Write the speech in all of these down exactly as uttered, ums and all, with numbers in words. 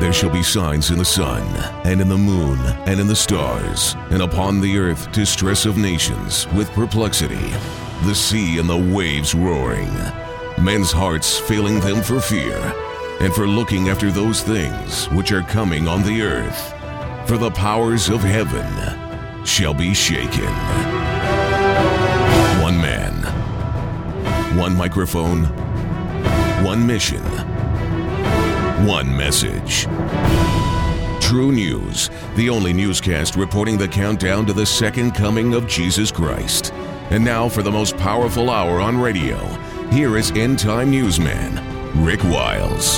there shall be signs in the sun, and in the moon, and in the stars, and upon the earth distress of nations, with perplexity, the sea and the waves roaring, men's hearts failing them for fear, and for looking after those things which are coming on the earth. For the powers of heaven shall be shaken. One man, one microphone, one mission, one message. True News, the only newscast reporting the countdown to the second coming of Jesus Christ. And now for the most powerful hour on radio, here is End Time Newsman, Rick Wiles.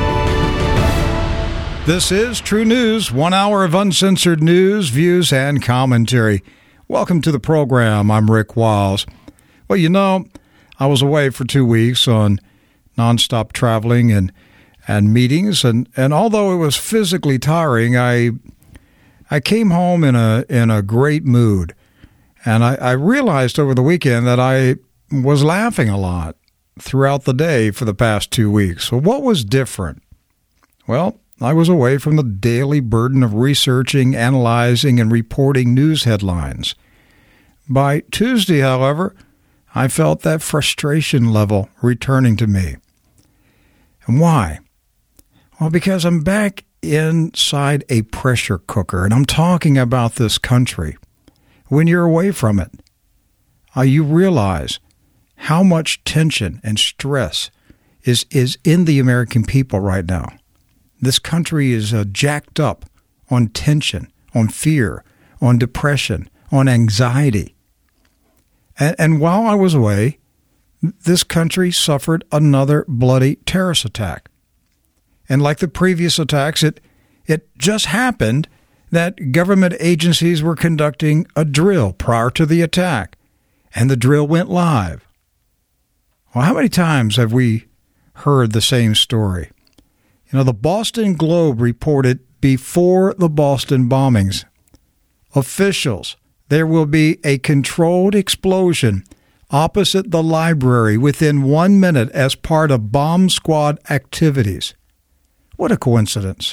This is True News, one hour of uncensored news, views, and commentary. Welcome to the program. I'm Rick Wiles. Well, you know, I was away for two weeks on nonstop traveling and and meetings, and, and although it was physically tiring, I I came home in a in a great mood. And I, I realized over the weekend that I was laughing a lot throughout the day for the past two weeks. So what was different? Well, I was away from the daily burden of researching, analyzing, and reporting news headlines. By Tuesday, however, I felt that frustration level returning to me. And why? Well, because I'm back inside a pressure cooker, and I'm talking about this country. When you're away from it, uh, you realize how much tension and stress is, is in the American people right now. This country is uh, jacked up on tension, on fear, on depression, on anxiety. And, and while I was away, this country suffered another bloody terrorist attack. And like the previous attacks, it it just happened that government agencies were conducting a drill prior to the attack, and the drill went live. Well, how many times have we heard the same story? You know, the Boston Globe reported before the Boston bombings, officials, there will be a controlled explosion opposite the library within one minute as part of bomb squad activities. What a coincidence.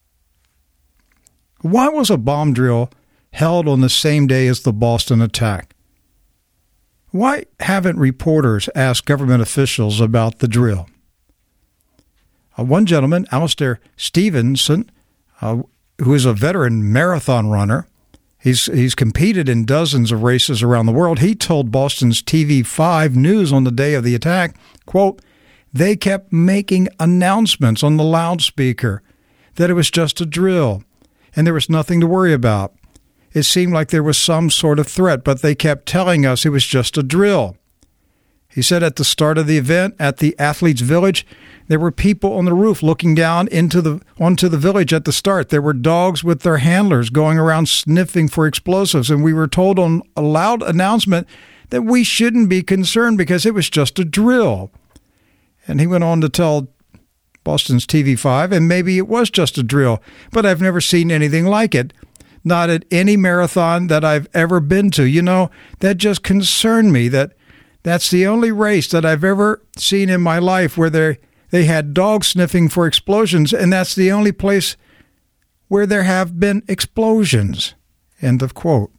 Why was a bomb drill held on the same day as the Boston attack? Why haven't reporters asked government officials about the drill? Uh, one gentleman, Alistair Stevenson, uh, who is a veteran marathon runner, he's he's competed in dozens of races around the world. He told Boston's T V five News on the day of the attack, quote, "They kept making announcements on the loudspeaker that it was just a drill. And there was nothing to worry about. It seemed like there was some sort of threat, but they kept telling us it was just a drill." He said at the start of the event at the Athletes' Village, there were people on the roof looking down into the onto the village at the start. There were dogs with their handlers going around sniffing for explosives, and we were told on a loud announcement that we shouldn't be concerned because it was just a drill. And he went on to tell Boston's T V five, and maybe it was just a drill, but I've never seen anything like it. Not at any marathon that I've ever been to. You know, that just concerned me that that's the only race that I've ever seen in my life where they they had dogs sniffing for explosions, and that's the only place where there have been explosions. End of quote.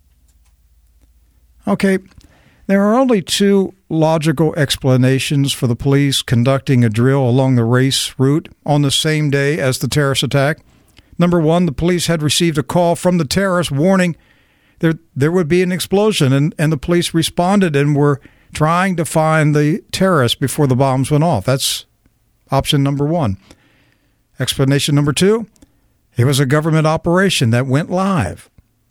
Okay, there are only two logical explanations for the police conducting a drill along the race route on the same day as the terrorist attack. Number one, the police had received a call from the terrorists warning there there would be an explosion, and, and the police responded and were trying to find the terrorists before the bombs went off. That's option number one. Explanation number two, it was a government operation that went live.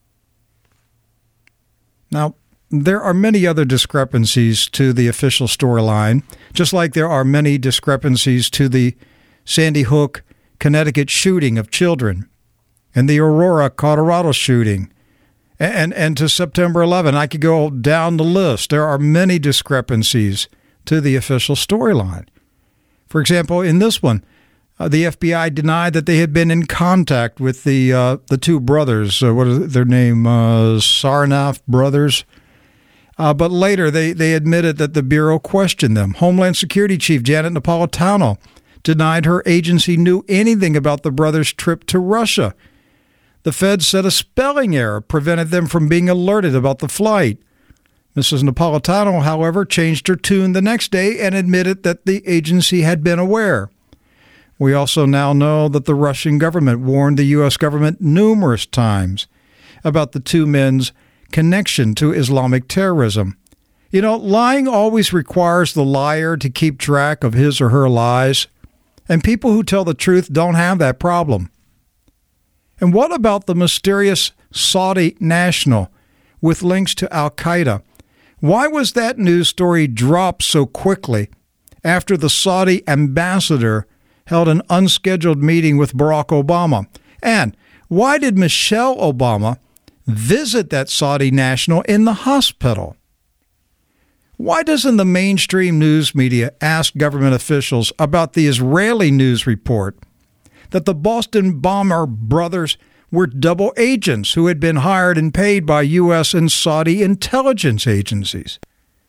Now, there are many other discrepancies to the official storyline, just like there are many discrepancies to the Sandy Hook, Connecticut shooting of children and the Aurora, Colorado shooting, and, and to September eleventh. I could go down the list. There are many discrepancies to the official storyline. For example, in this one, uh, the F B I denied that they had been in contact with the uh, the two brothers. Uh, what is their name? Uh, Sarnoff brothers. Uh, but later, they, they admitted that the Bureau questioned them. Homeland Security Chief Janet Napolitano denied her agency knew anything about the brothers' trip to Russia. The Fed said a spelling error prevented them from being alerted about the flight. Missus Napolitano, however, changed her tune the next day and admitted that the agency had been aware. We also now know that the Russian government warned the U S government numerous times about the two men's connection to Islamic terrorism. You know, lying always requires the liar to keep track of his or her lies, and people who tell the truth don't have that problem. And what about the mysterious Saudi national with links to al-Qaeda? Why was that news story dropped so quickly after the Saudi ambassador held an unscheduled meeting with Barack Obama? And why did Michelle Obama visit that Saudi national in the hospital? Why doesn't the mainstream news media ask government officials about the Israeli news report that the Boston bomber brothers were double agents who had been hired and paid by U S and Saudi intelligence agencies?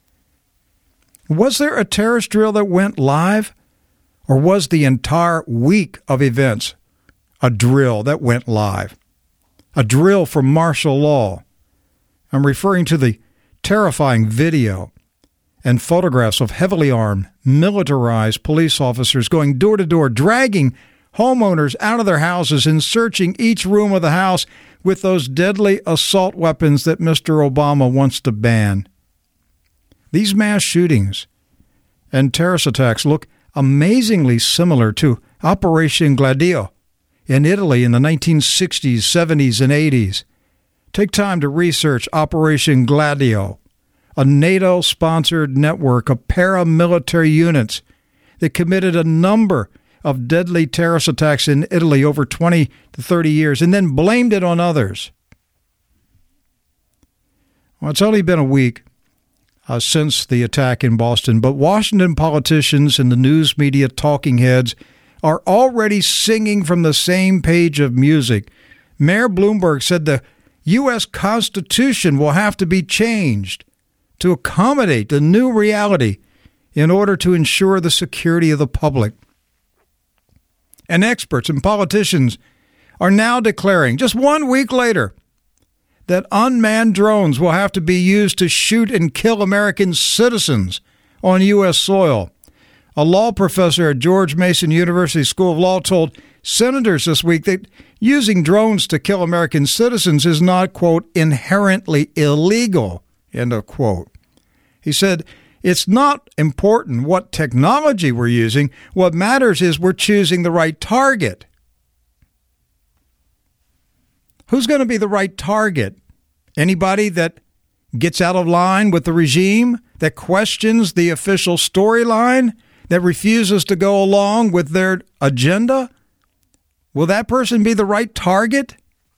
Was there a terrorist drill that went live, or was the entire week of events a drill that went live? A drill for martial law. I'm referring to the terrifying video and photographs of heavily armed, militarized police officers going door to door, dragging homeowners out of their houses and searching each room of the house with those deadly assault weapons that Mister Obama wants to ban. These mass shootings and terrorist attacks look amazingly similar to Operation Gladio in Italy in the nineteen sixties, seventies, and eighties. Take time to research Operation Gladio, a NATO-sponsored network of paramilitary units that committed a number of deadly terrorist attacks in Italy over twenty to thirty years and then blamed it on others. Well, it's only been a week uh, since the attack in Boston, but Washington politicians and the news media talking heads are already singing from the same page of music. Mayor Bloomberg said the U S Constitution will have to be changed to accommodate the new reality in order to ensure the security of the public. And experts and politicians are now declaring, just one week later, that unmanned drones will have to be used to shoot and kill American citizens on U S soil. A law professor at George Mason University School of Law told senators this week that using drones to kill American citizens is not, quote, inherently illegal, end of quote. He said, it's not important what technology we're using. What matters is we're choosing the right target. Who's going to be the right target? Anybody that gets out of line with the regime, that questions the official storyline, that refuses to go along with their agenda? Will that person be the right target?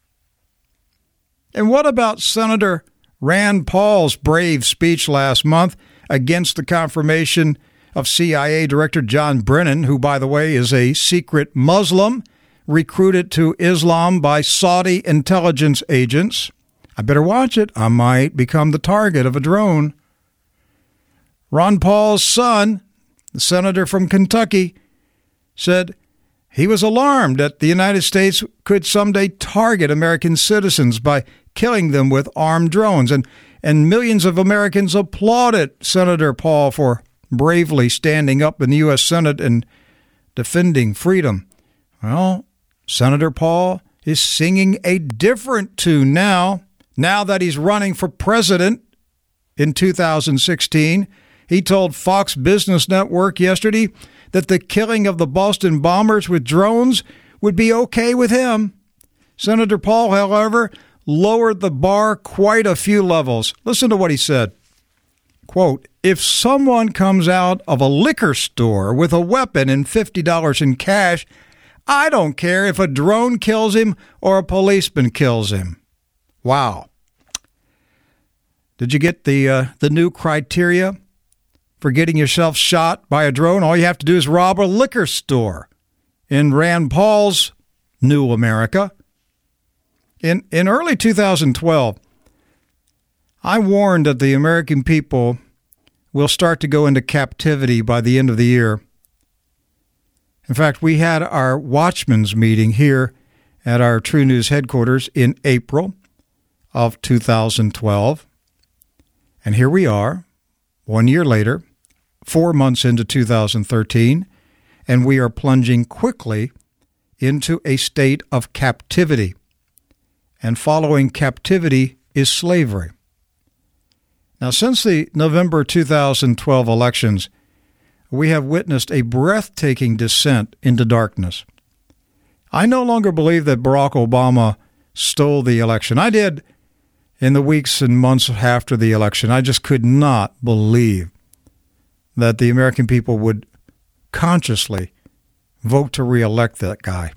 And what about Senator Rand Paul's brave speech last month against the confirmation of C I A Director John Brennan, who, by the way, is a secret Muslim recruited to Islam by Saudi intelligence agents? I better watch it. I might become the target of a drone. Ron Paul's son, the senator from Kentucky, said he was alarmed that the United States could someday target American citizens by killing them with armed drones. And, and millions of Americans applauded Senator Paul for bravely standing up in the U S Senate and defending freedom. Well, Senator Paul is singing a different tune now, now that he's running for president in two thousand sixteen. He told Fox Business Network yesterday that the killing of the Boston bombers with drones would be okay with him. Senator Paul, however, lowered the bar quite a few levels. Listen to what he said. Quote, if someone comes out of a liquor store with a weapon and fifty dollars in cash, I don't care if a drone kills him or a policeman kills him. Wow. Did you get the uh, the new criteria for getting yourself shot by a drone? All you have to do is rob a liquor store in Rand Paul's new America. In in early two thousand twelve, I warned that the American people will start to go into captivity by the end of the year. In fact, we had our Watchmen's meeting here at our True News headquarters in April of two thousand twelve. And here we are, one year later, four months into two thousand thirteen, and we are plunging quickly into a state of captivity. And following captivity is slavery. Now, since the November two thousand twelve elections, we have witnessed a breathtaking descent into darkness. I no longer believe that Barack Obama stole the election. I did in the weeks and months after the election. I just could not believe that the American people would consciously vote to reelect that guy.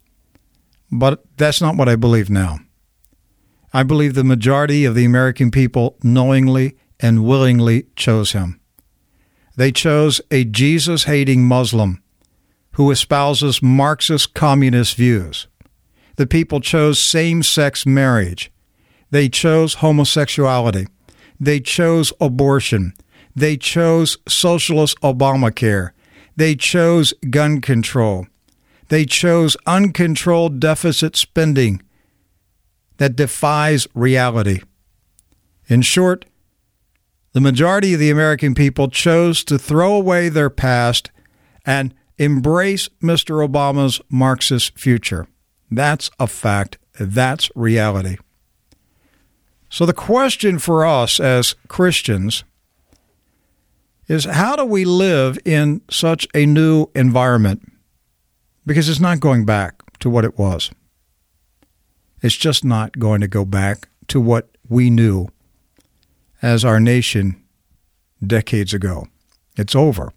But that's not what I believe now. I believe the majority of the American people knowingly and willingly chose him. They chose a Jesus-hating Muslim who espouses Marxist communist views. The people chose same-sex marriage. They chose homosexuality. They chose abortion. They chose socialist Obamacare. They chose gun control. They chose uncontrolled deficit spending that defies reality. In short, the majority of the American people chose to throw away their past and embrace Mister Obama's Marxist future. That's a fact. That's reality. So the question for us as Christians is, how do we live in such a new environment? Because it's not going back to what it was. It's just not going to go back to what we knew as our nation decades ago. It's over.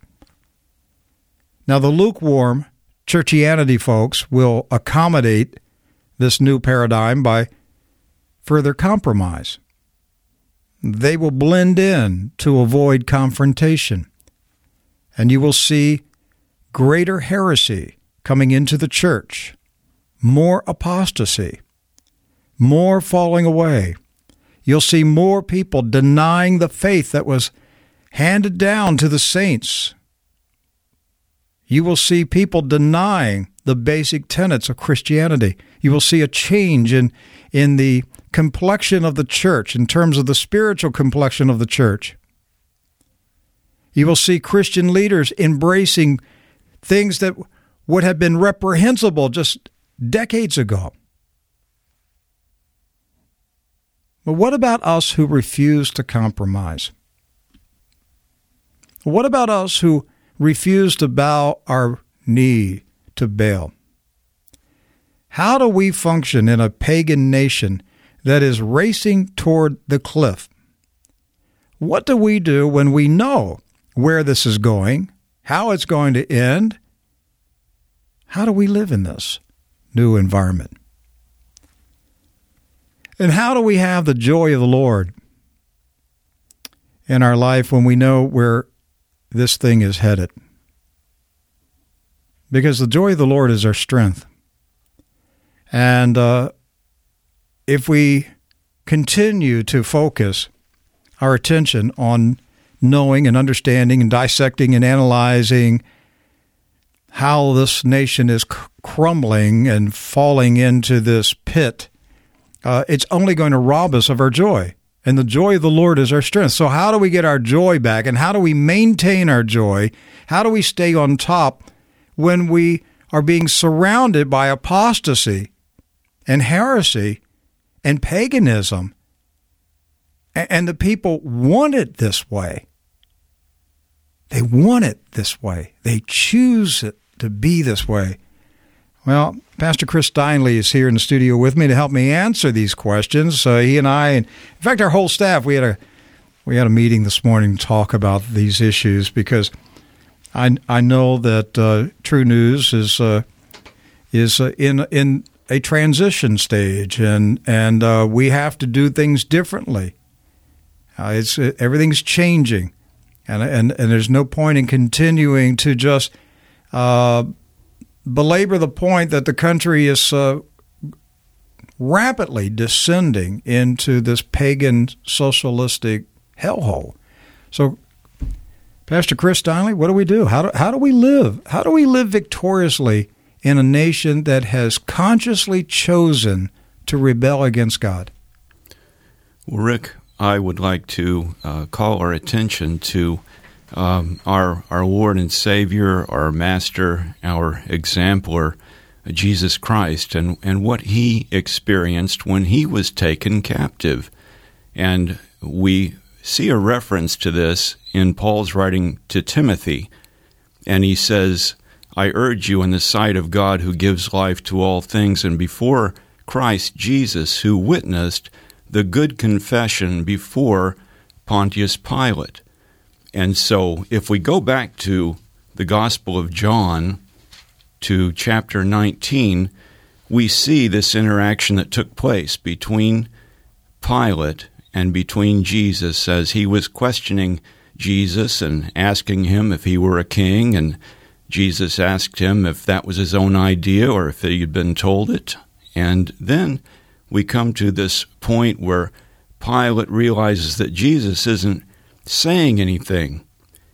Now, the lukewarm churchianity folks will accommodate this new paradigm by further compromise. They will blend in to avoid confrontation. And you will see greater heresy coming into the church, more apostasy, more falling away. You'll see more people denying the faith that was handed down to the saints. You will see people denying the basic tenets of Christianity. You will see a change in, in the complexion of the church, in terms of the spiritual complexion of the church. You will see Christian leaders embracing things that would have been reprehensible just decades ago. But what about us who refuse to compromise? What about us who refuse to bow our knee to Baal? How do we function in a pagan nation that is racing toward the cliff? What do we do when we know where this is going, how it's going to end? How do we live in this new environment? And how do we have the joy of the Lord in our life when we know where this thing is headed? Because the joy of the Lord is our strength. And uh, if we continue to focus our attention on knowing and understanding and dissecting and analyzing how this nation is c- crumbling and falling into this pit, Uh, it's only going to rob us of our joy. And the joy of the Lord is our strength. So how do we get our joy back? And how do we maintain our joy? How do we stay on top when we are being surrounded by apostasy and heresy and paganism? And, and the people want it this way. They want it this way. They choose it to be this way. Well, Pastor Chris Steinle is here in the studio with me to help me answer these questions. Uh, he and I, and in fact, our whole staff, we had a we had a meeting this morning to talk about these issues because I I know that uh, True News is uh, is uh, in in a transition stage, and and uh, we have to do things differently. Uh, it's uh, everything's changing, and and and there's no point in continuing to just Uh, belabor the point that the country is uh, rapidly descending into this pagan socialistic hellhole. So Pastor Chris Donnelly, what do we do? How do, how do we live? How do we live victoriously in a nation that has consciously chosen to rebel against God? Well, Rick, I would like to uh, call our attention to um, our our Lord and Savior, our Master, our Exemplar, Jesus Christ, and, and what He experienced when He was taken captive. And we see a reference to this in Paul's writing to Timothy, and he says, I urge you in the sight of God who gives life to all things, and before Christ Jesus, who witnessed the good confession before Pontius Pilate. And so if we go back to the Gospel of John, to chapter nineteen, we see this interaction that took place between Pilate and between Jesus as he was questioning Jesus and asking him if he were a king, and Jesus asked him if that was his own idea or if he had been told it. And then we come to this point where Pilate realizes that Jesus isn't saying anything.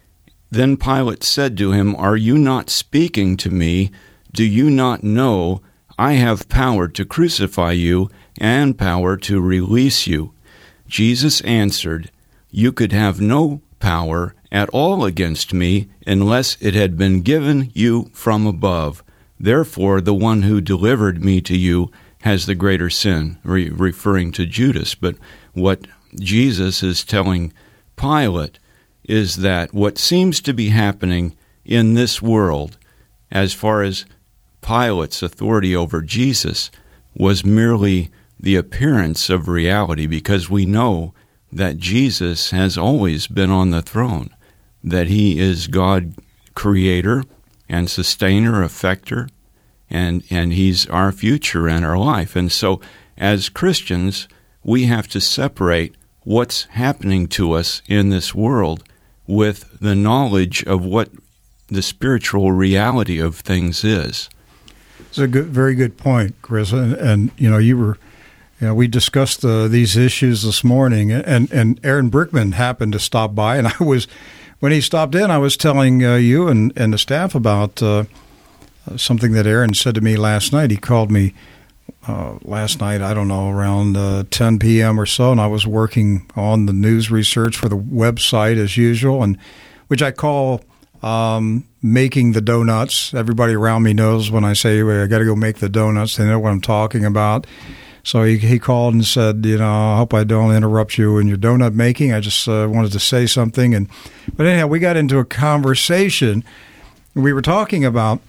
Then Pilate said to him, Are you not speaking to me? Do you not know I have power to crucify you and power to release you? Jesus answered, You could have no power at all against me unless it had been given you from above. Therefore, the one who delivered me to you has the greater sin, re- referring to Judas. But what Jesus is telling Pilate is that what seems to be happening in this world, as far as Pilate's authority over Jesus, was merely the appearance of reality, because we know that Jesus has always been on the throne, that He is God, creator and sustainer, effector, and, and He's our future and our life. And so as Christians, we have to separate what's happening to us in this world with the knowledge of what the spiritual reality of things is. It's a good, very good point, Chris. And, and you know, you were, you know, we discussed uh, these issues this morning, and, and Aaron Brickman happened to stop by, and I was, when he stopped in, I was telling uh, you and, and the staff about uh, something that Aaron said to me last night. He called me uh, last night, I don't know, around uh, ten p.m. or so, and I was working on the news research for the website as usual, and which I call um, making the donuts. Everybody around me knows when I say, well, I got to go make the donuts. They know what I'm talking about. So he, he called and said, you know, I hope I don't interrupt you in your donut making. I just uh, wanted to say something. And But anyhow, we got into a conversation. We were talking about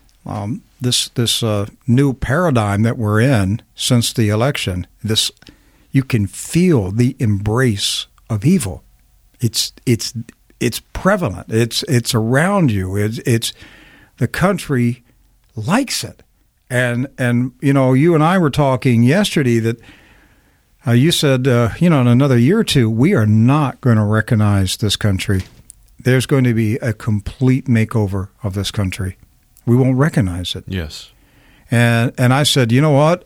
um, this this uh, new paradigm that we're in since the election. This, you can feel the embrace of evil. It's it's it's prevalent. It's it's around you. It's it's the country likes it. And, and you know, you and I were talking yesterday that uh, you said, uh, you know, in another year or two, we are not going to recognize this country. There's going to be a complete makeover of this country. We won't recognize it. Yes. And and I said, you know what?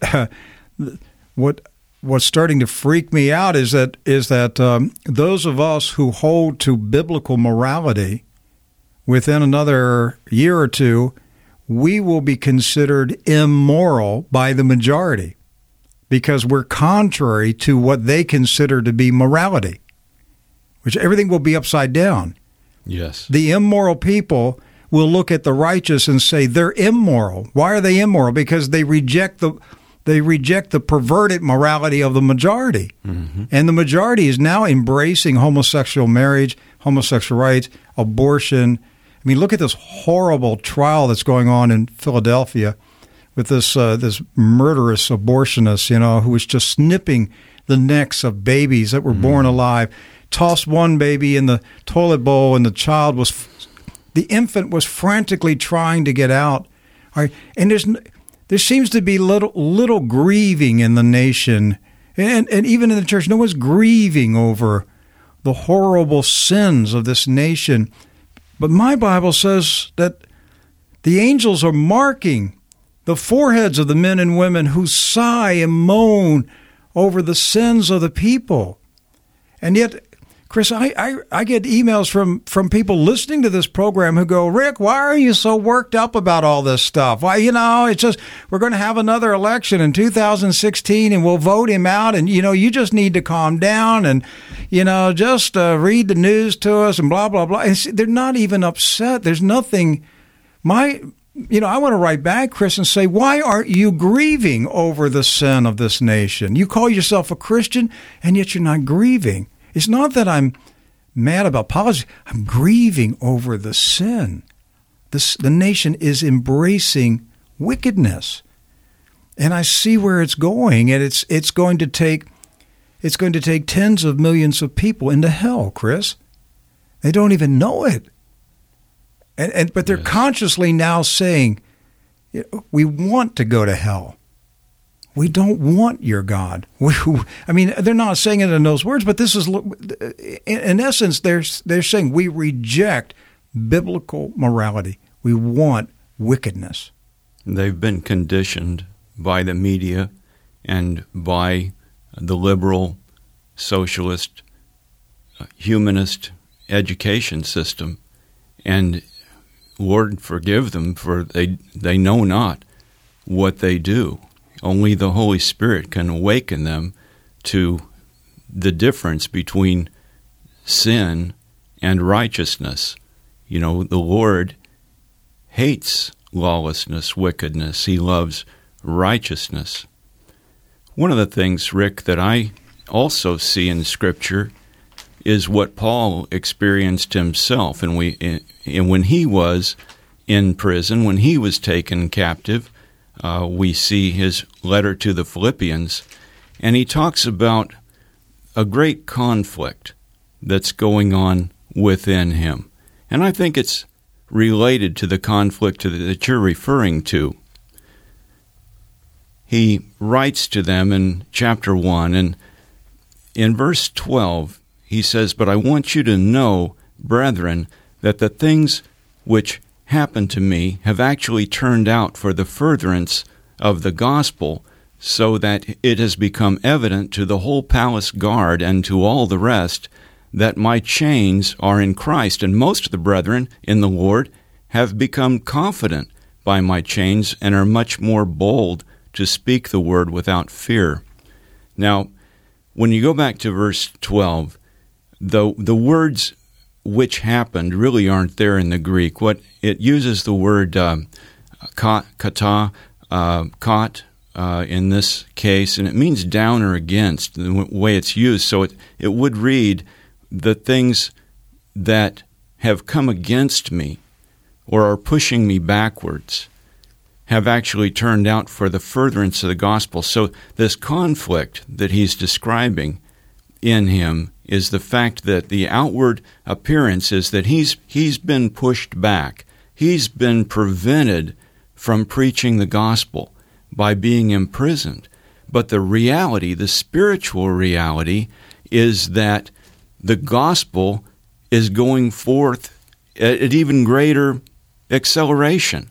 what what's starting to freak me out is that is that um, those of us who hold to biblical morality, within another year or two, we will be considered immoral by the majority because we're contrary to what they consider to be morality, which everything will be upside down. Yes. The immoral people will look at the righteous and say they're immoral. Why are they immoral? Because they reject the they reject the perverted morality of the majority. Mm-hmm. And the majority is now embracing homosexual marriage, homosexual rights, abortion. I mean, look at this horrible trial that's going on in Philadelphia with this uh, this murderous abortionist, you know, who was just snipping the necks of babies that were mm-hmm. born alive, tossed one baby in the toilet bowl, and the child was, the infant was frantically trying to get out. All right, and there's there seems to be little little grieving in the nation, and and even in the church, no one's grieving over the horrible sins of this nation. But my Bible says that the angels are marking the foreheads of the men and women who sigh and moan over the sins of the people. And yet, Chris, I, I, I get emails from, from people listening to this program who go, Rick, why are you so worked up about all this stuff? Why, you know, it's just, we're going to have another election in two thousand sixteen and we'll vote him out. And, you know, you just need to calm down and, you know, just uh, read the news to us and blah, blah, blah. And see, they're not even upset. There's nothing. My, you know, I want to write back, Chris, and say, why aren't you grieving over the sin of this nation? You call yourself a Christian and yet you're not grieving. It's not that I'm mad about politics. I'm grieving over the sin. This, the nation is embracing wickedness, and I see where it's going. And it's it's going to take it's going to take tens of millions of people into hell, Chris. They don't even know it, and, and but they're yes. consciously now saying, "We want to go to hell. We don't want your God." We, I mean, they're not saying it in those words, but this is, in essence, they're they're saying we reject biblical morality. We want wickedness. They've been conditioned by the media and by the liberal, socialist, humanist education system, and Lord forgive them, for they they know not what they do. Only the Holy Spirit can awaken them to the difference between sin and righteousness. You know, the Lord hates lawlessness, wickedness. He loves righteousness. One of the things, Rick, that I also see in Scripture is what Paul experienced himself. And we, and when he was in prison, when he was taken captive, Uh, we see his letter to the Philippians, and he talks about a great conflict that's going on within him. And I think it's related to the conflict that you're referring to. He writes to them in chapter one, and in verse twelve, he says, "But I want you to know, brethren, that the things which happened to me have actually turned out for the furtherance of the gospel, so that it has become evident to the whole palace guard and to all the rest that my chains are in Christ. And most of the brethren in the Lord have become confident by my chains and are much more bold to speak the word without fear." Now, when you go back to verse twelve, the the words which happened really aren't there in the Greek. What it uses the word um, kata, uh, kot uh, in this case, and it means down or against, the way it's used. So it, it would read, the things that have come against me or are pushing me backwards have actually turned out for the furtherance of the gospel. So this conflict that he's describing in him is the fact that the outward appearance is that he's he's been pushed back. He's been prevented from preaching the gospel by being imprisoned. But the reality, the spiritual reality, is that the gospel is going forth at, at even greater acceleration.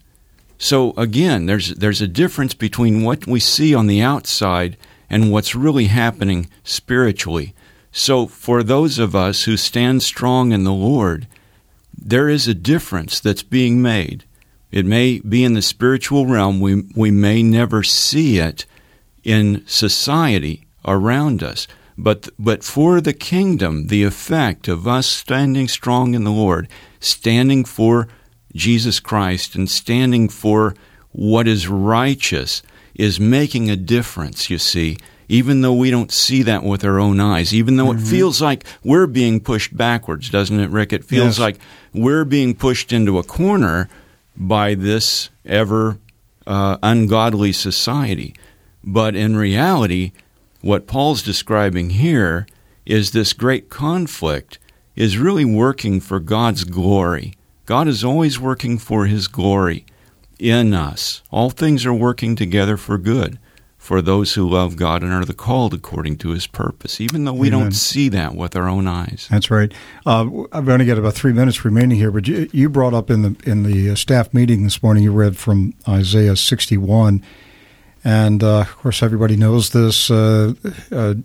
So again, there's there's a difference between what we see on the outside and what's really happening spiritually. So for those of us who stand strong in the Lord, there is a difference that's being made. It may be in the spiritual realm. We, we may never see it in society around us. But, but for the kingdom, the effect of us standing strong in the Lord, standing for Jesus Christ and standing for what is righteous, is making a difference, you see. Even though we don't see that with our own eyes, even though mm-hmm. it feels like we're being pushed backwards, doesn't it, Rick? It feels yes. like we're being pushed into a corner by this ever uh, ungodly society. But in reality, what Paul's describing here is this great conflict is really working for God's glory. God is always working for His glory in us. All things are working together for good for those who love God and are the called according to His purpose, even though we Amen. Don't see that with our own eyes. That's right. Uh, I've only got about three minutes remaining here, but you, you brought up in the in the staff meeting this morning, you read from Isaiah sixty-one, and uh, of course everybody knows this. Uh, uh,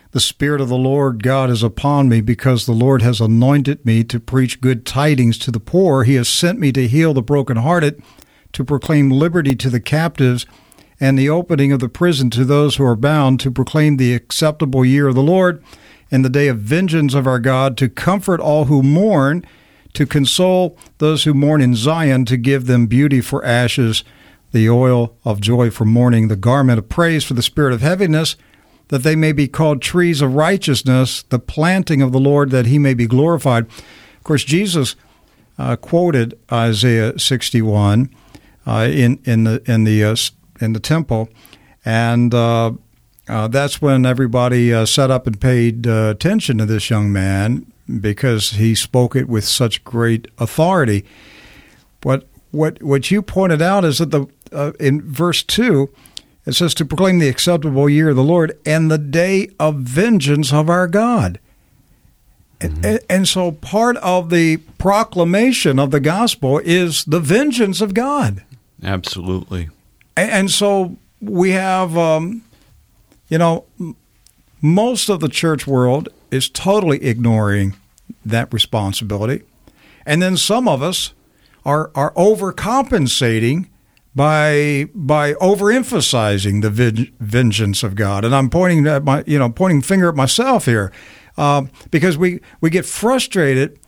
The Spirit of the Lord God is upon me, because the Lord has anointed me to preach good tidings to the poor. He has sent me to heal the brokenhearted, to proclaim liberty to the captives, and the opening of the prison to those who are bound, to proclaim the acceptable year of the Lord, and the day of vengeance of our God, to comfort all who mourn, to console those who mourn in Zion, to give them beauty for ashes, the oil of joy for mourning, the garment of praise for the spirit of heaviness, that they may be called trees of righteousness, the planting of the Lord, that he may be glorified. Of course, Jesus uh, quoted Isaiah sixty-one uh, in in the in the uh, in the temple, and uh, uh, that's when everybody uh, sat up and paid uh, attention to this young man, because he spoke it with such great authority. But what what you pointed out is that the uh, in verse two, it says to proclaim the acceptable year of the Lord and the day of vengeance of our God. Mm-hmm. And, and so part of the proclamation of the gospel is the vengeance of God. Absolutely. And, and so we have, um, you know, most of the church world is totally ignoring that responsibility. And then some of us are are overcompensating by by overemphasizing the ven- vengeance of God. And I'm pointing at my, you know, pointing finger at myself here, uh, because we, we get frustrated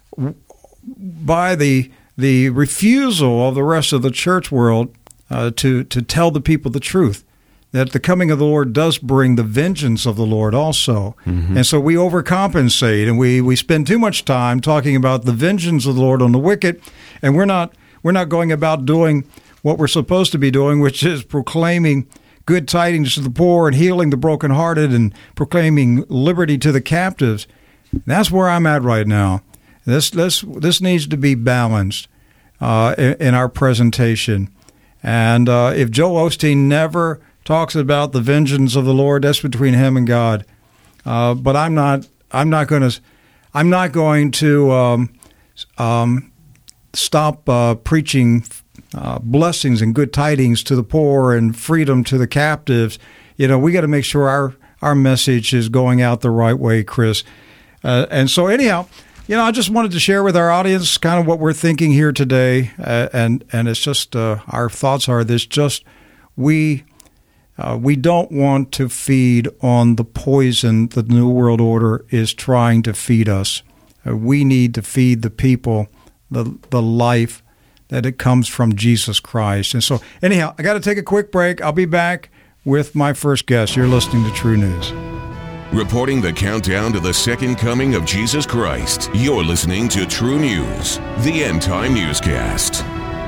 by the the refusal of the rest of the church world uh, to to tell the people the truth, that the coming of the Lord does bring the vengeance of the Lord also. Mm-hmm. And so we overcompensate, and we, we spend too much time talking about the vengeance of the Lord on the wicked, and we're not we're not going about doing what we're supposed to be doing, which is proclaiming good tidings to the poor and healing the brokenhearted and proclaiming liberty to the captives. That's where I'm at right now. This this this needs to be balanced uh, in, in our presentation. And uh, if Joel Osteen never talks about the vengeance of the Lord, that's between him and God. Uh, but I'm not. I'm not going to. I'm not going to um, um, stop uh, preaching uh, blessings and good tidings to the poor and freedom to the captives. You know, we got to make sure our our message is going out the right way, Chris. Uh, and so, anyhow, you know, I just wanted to share with our audience kind of what we're thinking here today, uh, and and it's just uh, our thoughts are this: just we. Uh, we don't want to feed on the poison the New World Order is trying to feed us. Uh, we need to feed the people the the life that it comes from Jesus Christ. And so, anyhow, I got to take a quick break. I'll be back with my first guest. You're listening to True News. Reporting the countdown to the second coming of Jesus Christ, you're listening to True News, the End Time Newscast.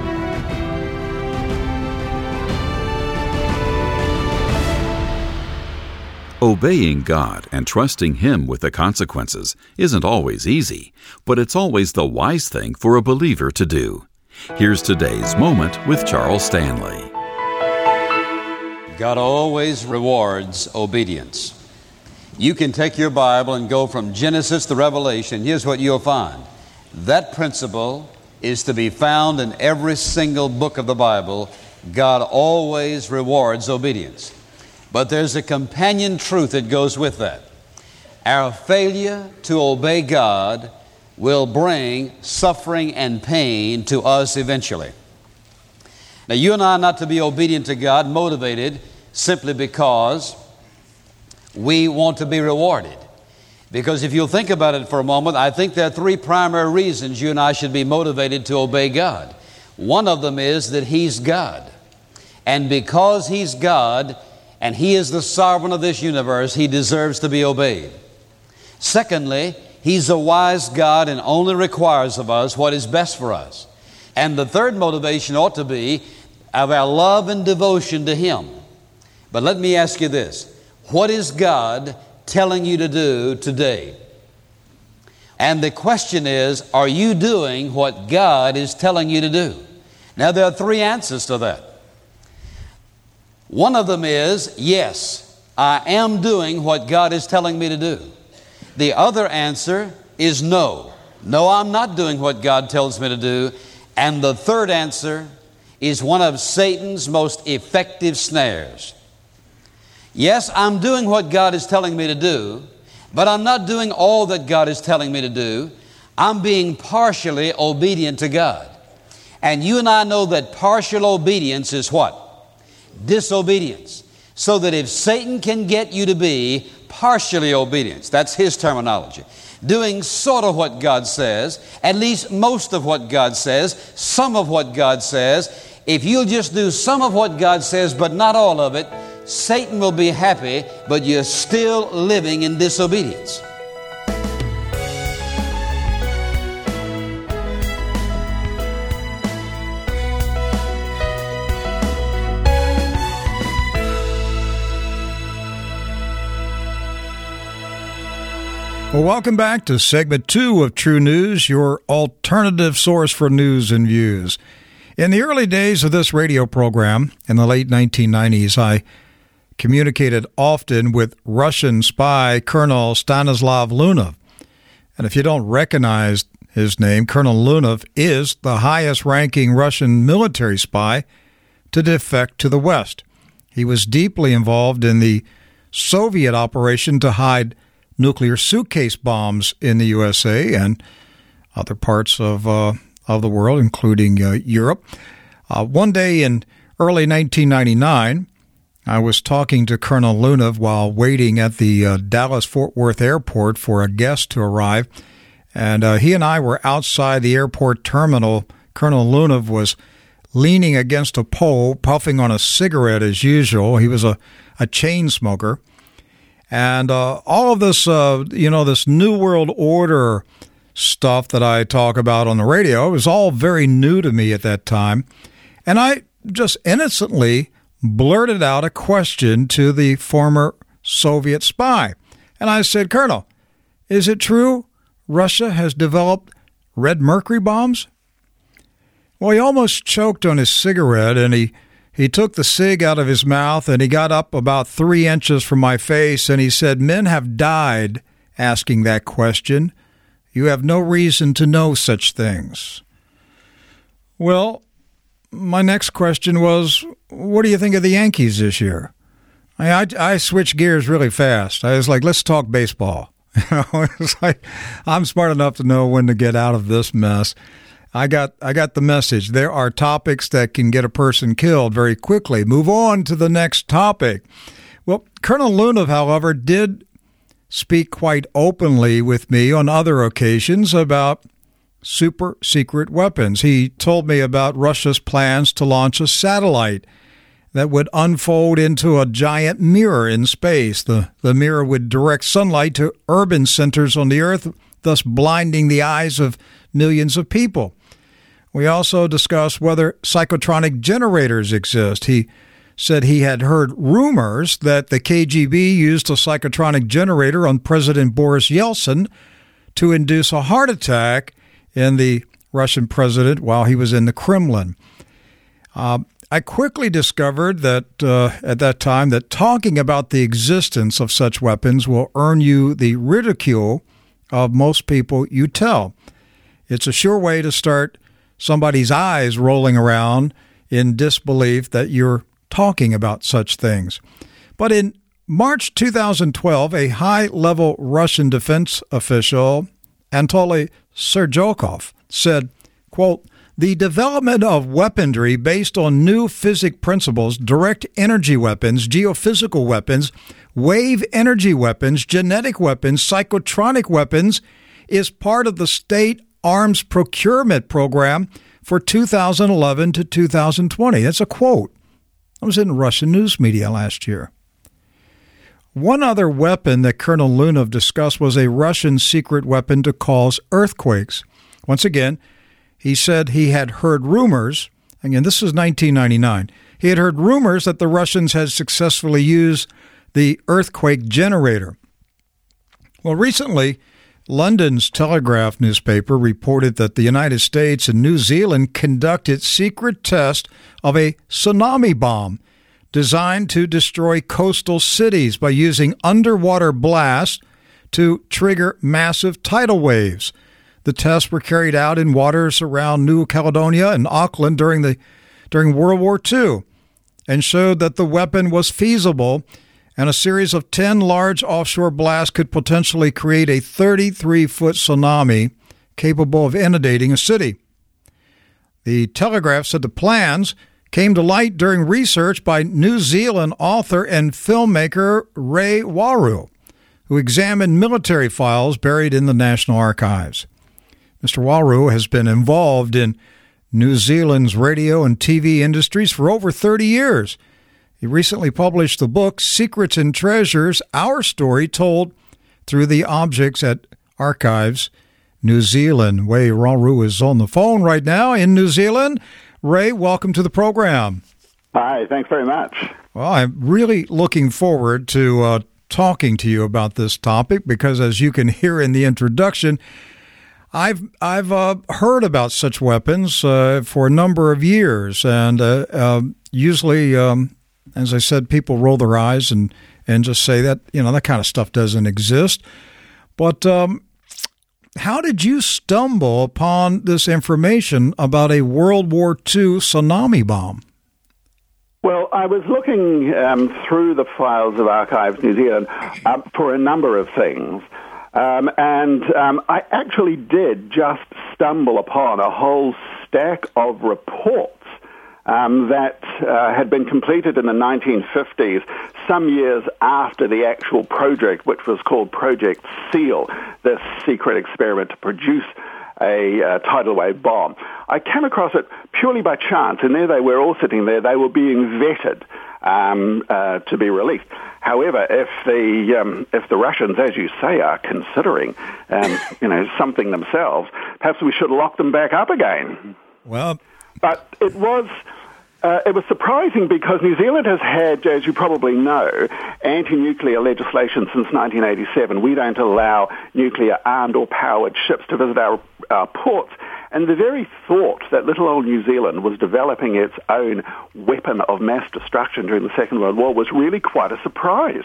Obeying God and trusting Him with the consequences isn't always easy, but it's always the wise thing for a believer to do. Here's today's Moment with Charles Stanley. God always rewards obedience. You can take your Bible and go from Genesis to Revelation. Here's what you'll find. That principle is to be found in every single book of the Bible. God always rewards obedience. But there's a companion truth that goes with that. Our failure to obey God will bring suffering and pain to us eventually. Now, you and I are not to be obedient to God, motivated simply because we want to be rewarded. Because if you'll think about it for a moment, I think there are three primary reasons you and I should be motivated to obey God. One of them is that He's God. And because He's God, and He is the sovereign of this universe, He deserves to be obeyed. Secondly, He's a wise God and only requires of us what is best for us. And the third motivation ought to be of our love and devotion to Him. But let me ask you this. What is God telling you to do today? And the question is, are you doing what God is telling you to do? Now, there are three answers to that. One of them is, yes, I am doing what God is telling me to do. The other answer is no. No, I'm not doing what God tells me to do. And the third answer is one of Satan's most effective snares. Yes, I'm doing what God is telling me to do, but I'm not doing all that God is telling me to do. I'm being partially obedient to God. And you and I know that partial obedience is what? Disobedience. So that if Satan can get you to be partially obedient, that's his terminology, doing sort of what God says, at least most of what God says, some of what God says, if you'll just do some of what God says but not all of it, Satan will be happy, but you're still living in disobedience. Well, welcome back to segment two of True News, your alternative source for news and views. In the early days of this radio program, in the late nineteen nineties, I communicated often with Russian spy Colonel Stanislav Lunov. And if you don't recognize his name, Colonel Lunov is the highest-ranking Russian military spy to defect to the West. He was deeply involved in the Soviet operation to hide nuclear suitcase bombs in the U S A and other parts of uh, of the world, including uh, Europe. Uh, one day in early nineteen ninety-nine, I was talking to Colonel Lunov while waiting at the uh, Dallas-Fort Worth airport for a guest to arrive, and uh, he and I were outside the airport terminal. Colonel Lunov was leaning against a pole, puffing on a cigarette as usual. He was a, a chain smoker. And uh, all of this, uh, you know, this New World Order stuff that I talk about on the radio, it was all very new to me at that time. And I just innocently blurted out a question to the former Soviet spy. And I said, Colonel, is it true Russia has developed red mercury bombs? Well, he almost choked on his cigarette, and he He took the cig out of his mouth, and he got up about three inches from my face, and he said, men have died asking that question. You have no reason to know such things. Well, my next question was, what do you think of the Yankees this year? I, I, I switched gears really fast. I was like, let's talk baseball. It's like, I'm smart enough to know when to get out of this mess. I got I got the message. There are topics that can get a person killed very quickly. Move on to the next topic. Well, Colonel Lunov, however, did speak quite openly with me on other occasions about super secret weapons. He told me about Russia's plans to launch a satellite that would unfold into a giant mirror in space. The, the mirror would direct sunlight to urban centers on the Earth, thus blinding the eyes of millions of people. We also discussed whether psychotronic generators exist. He said he had heard rumors that the K G B used a psychotronic generator on President Boris Yeltsin to induce a heart attack in the Russian president while he was in the Kremlin. Uh, I quickly discovered that uh, at that time that talking about the existence of such weapons will earn you the ridicule of most people you tell. It's a sure way to start somebody's eyes rolling around in disbelief that you're talking about such things. But in March two thousand twelve, a high-level Russian defense official, Anatoly Serjokov, said, quote, the development of weaponry based on new physics principles, direct energy weapons, geophysical weapons, wave energy weapons, genetic weapons, psychotronic weapons, is part of the state arms procurement program for two thousand eleven to two thousand twenty. That's a quote. I was in Russian news media last year. One other weapon that Colonel Lunov discussed was a Russian secret weapon to cause earthquakes. Once again, he said he had heard rumors, again, this is nineteen ninety-nine, he had heard rumors that the Russians had successfully used the earthquake generator. Well, recently, London's Telegraph newspaper reported that the United States and New Zealand conducted secret tests of a tsunami bomb designed to destroy coastal cities by using underwater blasts to trigger massive tidal waves. The tests were carried out in waters around New Caledonia and Auckland during the during World War Two and showed that the weapon was feasible and a series of ten large offshore blasts could potentially create a thirty-three foot tsunami capable of inundating a city. The Telegraph said the plans came to light during research by New Zealand author and filmmaker Ray Waru, who examined military files buried in the National Archives. Mister Waru has been involved in New Zealand's radio and T V industries for over thirty years. He recently published the book Secrets and Treasures, Our Story Told Through the Objects at Archives, New Zealand. Ray Waru is on the phone right now in New Zealand. Ray, welcome to the program. Hi, thanks very much. Well, I'm really looking forward to uh, talking to you about this topic because, as you can hear in the introduction, I've I've uh, heard about such weapons uh, for a number of years, and uh, uh, usually, um, as I said, people roll their eyes and, and just say that, you know, that kind of stuff doesn't exist. But um, how did you stumble upon this information about a World War Two tsunami bomb? Well, I was looking um, through the files of Archives New Zealand uh, for a number of things. Um, and um, I actually did just stumble upon a whole stack of reports um, that uh, had been completed in the nineteen fifties, some years after the actual project, which was called Project SEAL, this secret experiment to produce a uh, tidal wave bomb. I came across it purely by chance, and there they were all sitting there. They were being vetted um, uh, to be released. However, if the um, if the Russians, as you say, are considering um, you know something themselves, perhaps we should lock them back up again. Well, but it was. Uh, it was surprising because New Zealand has had, as you probably know, anti-nuclear legislation since nineteen eighty-seven. We don't allow nuclear-armed or powered ships to visit our, our ports. And the very thought that little old New Zealand was developing its own weapon of mass destruction during the Second World War was really quite a surprise.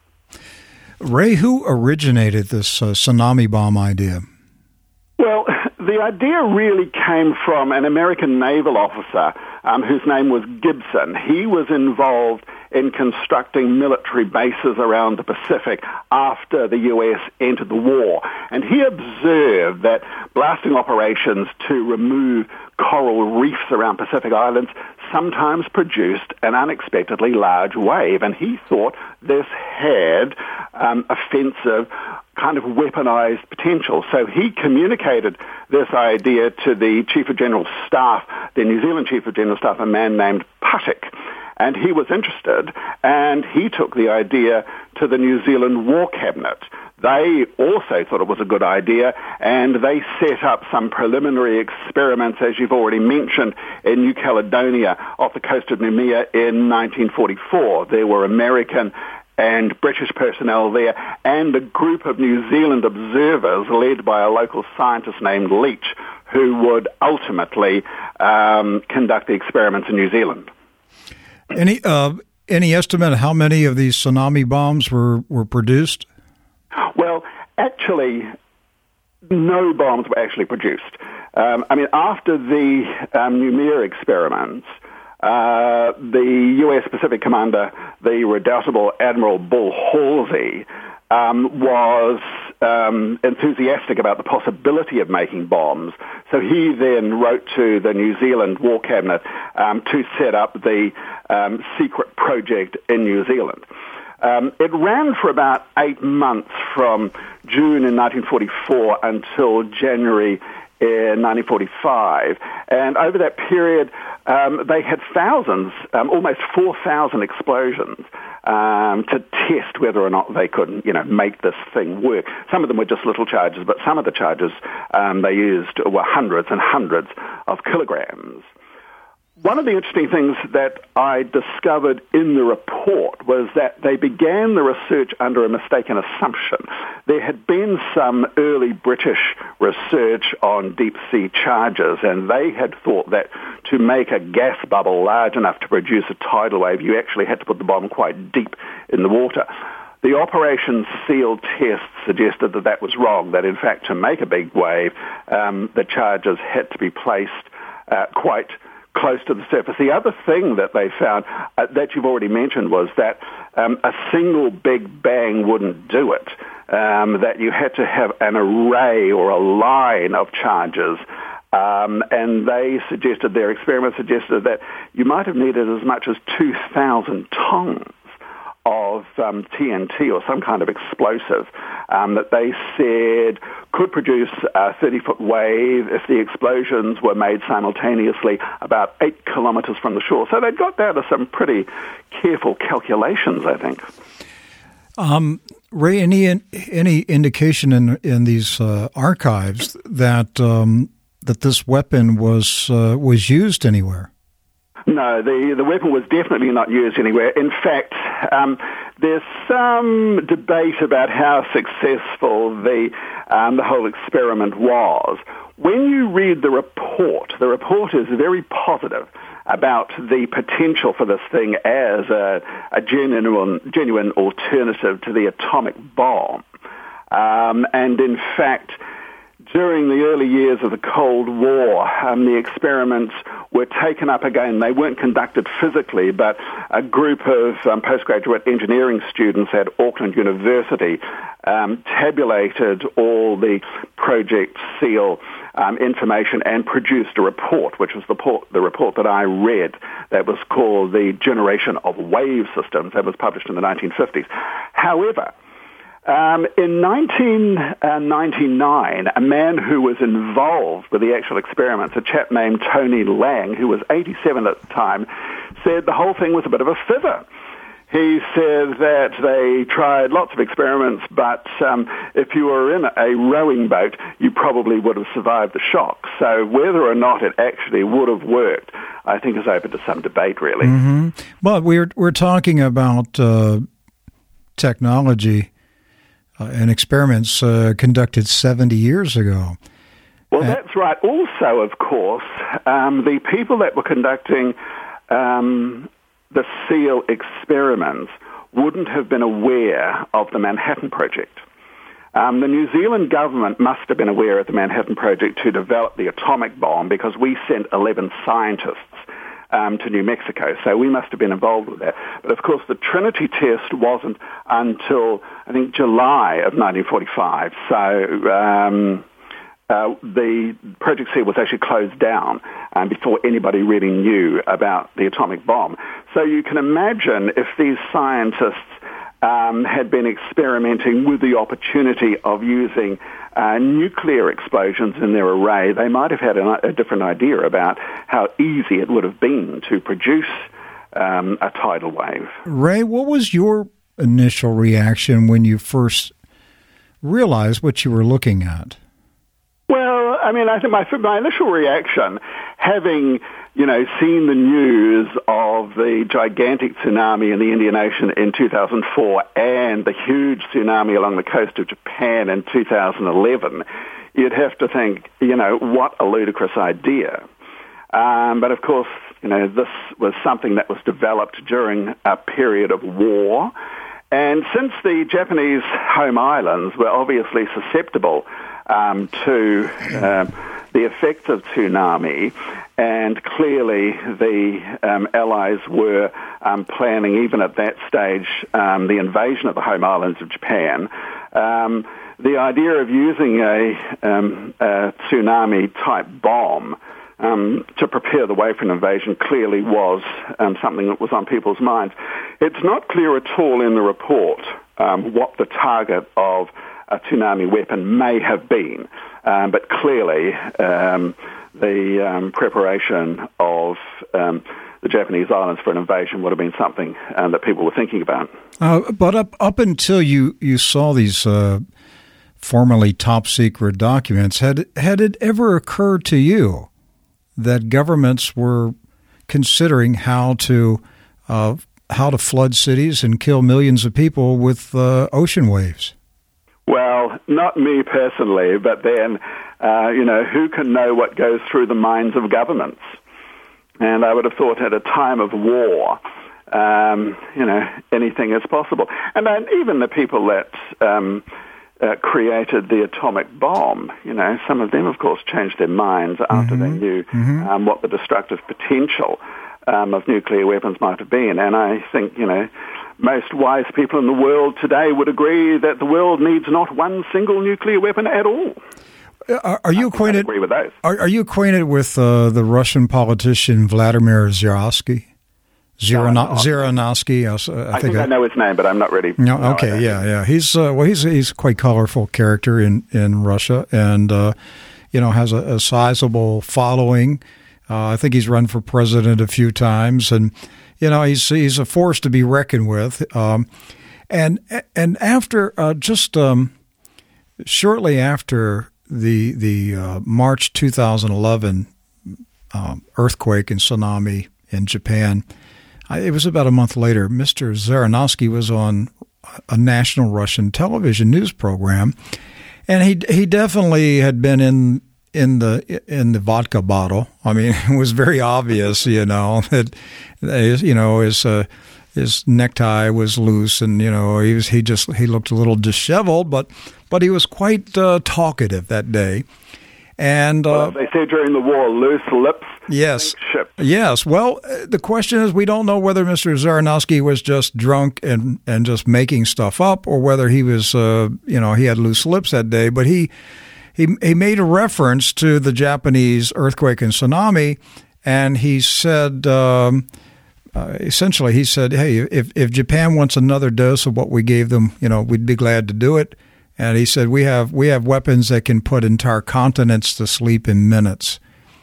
Ray, who originated this uh, tsunami bomb idea? Well, the idea really came from an American naval officer um, whose name was Gibson. He was involved in constructing military bases around the Pacific after the U S entered the war. And he observed that blasting operations to remove coral reefs around Pacific Islands sometimes produced an unexpectedly large wave. And he thought this had um, offensive kind of weaponized potential. So he communicated this idea to the Chief of General Staff, the New Zealand Chief of General Staff, a man named Puttick. And he was interested, and he took the idea to the New Zealand War Cabinet. They also thought it was a good idea, and they set up some preliminary experiments, as you've already mentioned, in New Caledonia off the coast of Noumea in nineteen forty-four. There were American and British personnel there, and a group of New Zealand observers led by a local scientist named Leach, who would ultimately um, conduct the experiments in New Zealand. Any uh, any estimate how many of these tsunami bombs were, were produced? Well, actually, no bombs were actually produced. Um, I mean, after the um, Noumea experiments, uh, the U S Pacific Commander, the redoubtable Admiral Bull Halsey, um, was um, enthusiastic about the possibility of making bombs. So he then wrote to the New Zealand War Cabinet um, to set up the um, secret project in New Zealand. Um, it ran for about eight months from June in nineteen forty-four until January in nineteen forty-five. And over that period, um, they had thousands, um, almost four thousand explosions um, to test whether or not they could, you know, make this thing work. Some of them were just little charges, but some of the charges um, they used were hundreds and hundreds of kilograms. One of the interesting things that I discovered in the report was that they began the research under a mistaken assumption. There had been some early British research on deep-sea charges, and they had thought that to make a gas bubble large enough to produce a tidal wave, you actually had to put the bomb quite deep in the water. The Operation SEAL test suggested that that was wrong, that in fact to make a big wave, um, the charges had to be placed uh, quite close to the surface. The other thing that they found uh, that you've already mentioned was that um, a single big bang wouldn't do it, um, that you had to have an array or a line of charges. Um, and they suggested, their experiment suggested that you might have needed as much as two thousand tons of um, T N T or some kind of explosive um, that they said could produce a thirty-foot wave if the explosions were made simultaneously about eight kilometers from the shore. So they'd got down to some pretty careful calculations, I think. Um, Ray, any any indication in in these uh, archives that um, that this weapon was uh, was used anywhere? No, the, the weapon was definitely not used anywhere. In fact, um, there's some debate about how successful the um, the whole experiment was. When you read the report, the report is very positive about the potential for this thing as a, a genuine, genuine alternative to the atomic bomb. Um, and in fact, during the early years of the Cold War, um, the experiments were taken up again. They weren't conducted physically, but a group of um, postgraduate engineering students at Auckland University um, tabulated all the Project SEAL um, information and produced a report, which was the, port, the report that I read, that was called the Generation of Wave Systems, that was published in the nineteen fifties. However, Um, in nineteen ninety-nine, a man who was involved with the actual experiments, a chap named Tony Lang, who was eighty-seven at the time, said the whole thing was a bit of a fibber. He said that they tried lots of experiments, but um, if you were in a rowing boat, you probably would have survived the shock. So whether or not it actually would have worked, I think is open to some debate, really. Mm-hmm. But we're we're talking about uh, technology Uh, and experiments uh, conducted seventy years ago. Well, that's right. Also, of course, um, the people that were conducting um, the SEAL experiments wouldn't have been aware of the Manhattan Project. Um, the New Zealand government must have been aware of the Manhattan Project to develop the atomic bomb, because we sent eleven scientists Um, to New Mexico, so we must have been involved with that. But of course, the Trinity test wasn't until, I think, July of nineteen forty-five. So um, uh, the Project SEAL was actually closed down um, before anybody really knew about the atomic bomb. So you can imagine if these scientists um, had been experimenting with the opportunity of using Uh, nuclear explosions in their array, they might have had a, a different idea about how easy it would have been to produce um, a tidal wave. Ray, what was your initial reaction when you first realized what you were looking at? Well, I mean, I think my, my initial reaction, having, you know, seen the news of the gigantic tsunami in the Indian Ocean in two thousand four and the huge tsunami along the coast of Japan in two thousand eleven, you'd have to think, you know, what a ludicrous idea. Um, but of course, you know, this was something that was developed during a period of war. And since the Japanese home islands were obviously susceptible um, to um, the effects of tsunami, and clearly the um, Allies were um, planning, even at that stage, um, the invasion of the home islands of Japan, um, the idea of using a, um, a tsunami-type bomb Um, to prepare the way for an invasion clearly was um, something that was on people's minds. It's not clear at all in the report um, what the target of a tsunami weapon may have been, um, but clearly um, the um, preparation of um, the Japanese islands for an invasion would have been something um, that people were thinking about. Uh, but up up until you, you saw these uh, formerly top-secret documents, had had it ever occurred to you that governments were considering how to uh, how to flood cities and kill millions of people with uh, ocean waves? Well, not me personally, but then, uh, you know, who can know what goes through the minds of governments? And I would have thought at a time of war, um, you know, anything is possible. And then even the people that um, uh, created the atomic bomb. You know, some of them, of course, changed their minds after Mm-hmm. they knew Mm-hmm. um, what the destructive potential um, of nuclear weapons might have been. And I think, you know, most wise people in the world today would agree that the world needs not one single nuclear weapon at all. Are, are you acquainted? I agree with those. Are, are you acquainted with uh, the Russian politician Vladimir Zhirinovsky? Zhirino- Zhirinovsky. I, I I think I, I know his name, but I'm not really. No, no, okay, yeah, yeah. He's uh, well, he's he's a quite colorful character in in Russia, and uh, you know has a, a sizable following. Uh, I think he's run for president a few times, and you know he's he's a force to be reckoned with. Um, and and after uh, just um, shortly after the the uh, March two thousand eleven um, earthquake and tsunami in Japan. It was about a month later. Mister Zhirinovsky was on a national Russian television news program, and he he definitely had been in in the in the vodka bottle. I mean, it was very obvious, you know, that you know his uh, his necktie was loose, and you know he was he just he looked a little disheveled, but but he was quite uh, talkative that day. And uh, well, as they said during the war, loose lips. Yes. Ship. Yes. Well, the question is, we don't know whether Mister Zhirinovsky was just drunk and, and just making stuff up, or whether he was, uh, you know, he had loose lips that day. But he, he he made a reference to the Japanese earthquake and tsunami, and he said, um, uh, essentially, he said, hey, if if Japan wants another dose of what we gave them, you know, we'd be glad to do it. And he said, we have we have weapons that can put entire continents to sleep in minutes.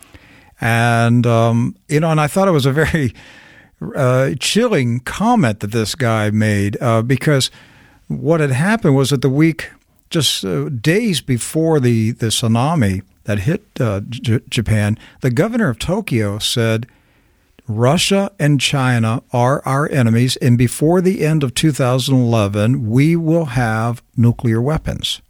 And, um, you know, and I thought it was a very uh, chilling comment that this guy made, uh, because what had happened was that the week, just uh, days before the, the tsunami that hit uh, J- Japan, the governor of Tokyo said, Russia and China are our enemies, and before the end of two thousand eleven, we will have nuclear weapons.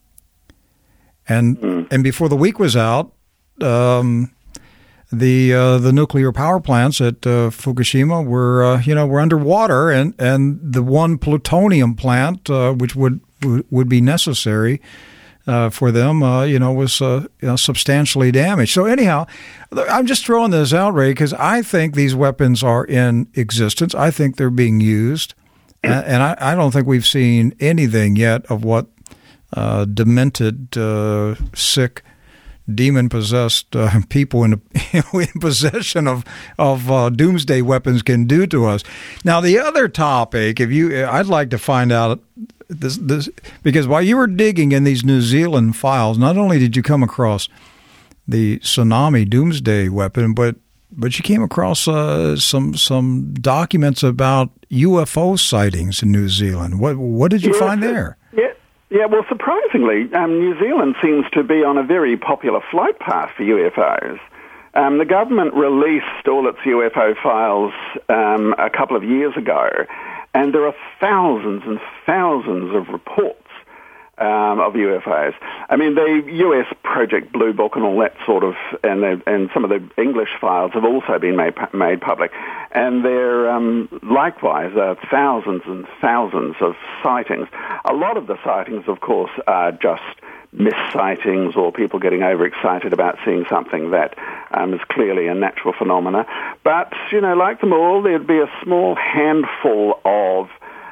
And mm. and before the week was out, um, the uh, the nuclear power plants at uh, Fukushima were uh, you know were underwater, and, and the one plutonium plant uh, which would would be necessary Uh, for them, uh, you know, was uh, you know, substantially damaged. So anyhow, I'm just throwing this out, Ray, because I think these weapons are in existence. I think they're being used, and, and I, I don't think we've seen anything yet of what uh, demented, uh, sick, demon-possessed uh, people in, in possession of of uh, doomsday weapons can do to us. Now, the other topic, if you, I'd like to find out. This, this, because while you were digging in these New Zealand files, not only did you come across the tsunami doomsday weapon, but but you came across uh, some some documents about U F O sightings in New Zealand. What what did you yes, find there? Yeah, yeah. Well, surprisingly, um, New Zealand seems to be on a very popular flight path for U F Os. Um, the government released all its U F O files um, a couple of years ago. And there are thousands and thousands of reports um, of U F Os. I mean, the U S Project Blue Book and all that sort of, and the, and some of the English files have also been made made public. And there, um, likewise, are thousands and thousands of sightings. A lot of the sightings, of course, are just missed sightings or people getting overexcited about seeing something that um, is clearly a natural phenomena. But, you know, like them all, there'd be a small handful of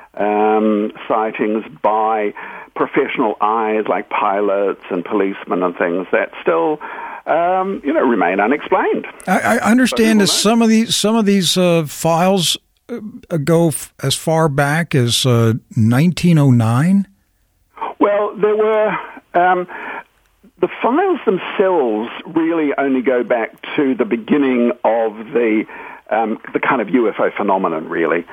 um, sightings by professional eyes like pilots and policemen and things that still, um, you know, remain unexplained. I, I understand that some of these, some of these uh, files go f- as far back as uh, nineteen oh nine? Well, there were... Um, the files themselves really only go back to the beginning of the um, the kind of U F O phenomenon, really,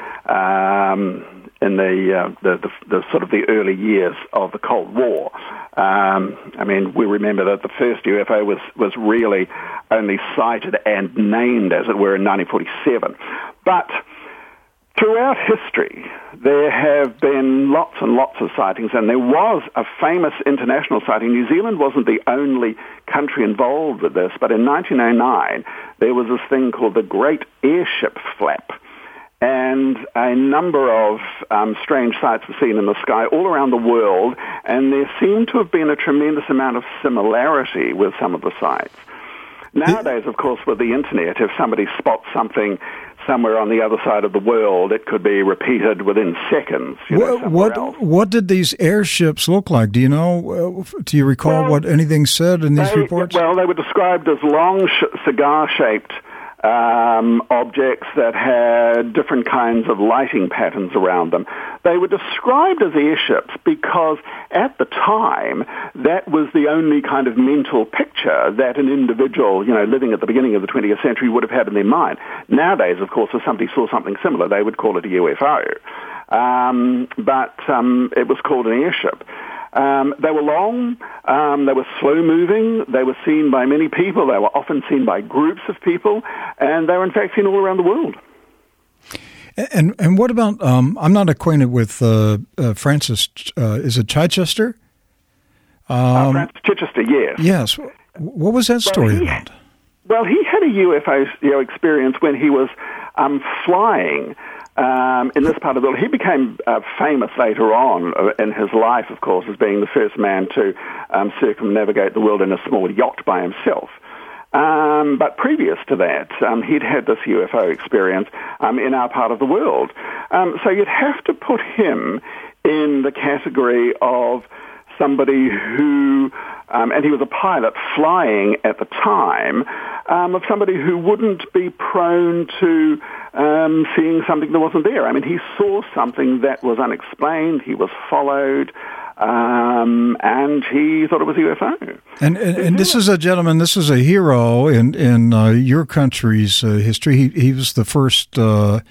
um, in the, uh, the, the the sort of the early years of the Cold War. Um, I mean, we remember that the first U F O was was really only sighted and named, as it were, in nineteen forty-seven, but throughout history, there have been lots and lots of sightings, and there was a famous international sighting. New Zealand wasn't the only country involved with this, but in nineteen oh nine, there was this thing called the Great Airship Flap, and a number of um, strange sights were seen in the sky all around the world, and there seemed to have been a tremendous amount of similarity with some of the sites. Nowadays, of course, with the internet, if somebody spots something somewhere on the other side of the world, it could be repeated within seconds. You know, what what, else. what did these airships look like? Do you know? Uh, do you recall well, what anything said in these they, reports? Well, they were described as long sh- cigar-shaped um, objects that had different kinds of lighting patterns around them. They were described as airships because at the time that was the only kind of mental picture that an individual, you know, living at the beginning of the twentieth century would have had in their mind. Nowadays, of course, if somebody saw something similar, they would call it a U F O. Um, but um, it was called an airship. Um, they were long, um, they were slow-moving, they were seen by many people, they were often seen by groups of people, and they were in fact seen all around the world. And and what about, um, I'm not acquainted with uh, uh, Francis, uh, is it Chichester? Um, uh, Francis Chichester, yes. Yes. What was that story well, he, about? Well, he had a U F O you know, experience when he was um, flying Um, in this part of the world. He became uh, famous later on in his life, of course, as being the first man to um, circumnavigate the world in a small yacht by himself. Um, but previous to that, um, he'd had this U F O experience um, in our part of the world. Um, so you'd have to put him in the category of somebody who, um, and he was a pilot flying at the time, um, of somebody who wouldn't be prone to um, seeing something that wasn't there. I mean, he saw something that was unexplained, he was followed, um, and he thought it was a U F O. And, and, and this is a gentleman, this is a hero in, in uh, your country's uh, history. He, he was the first uh,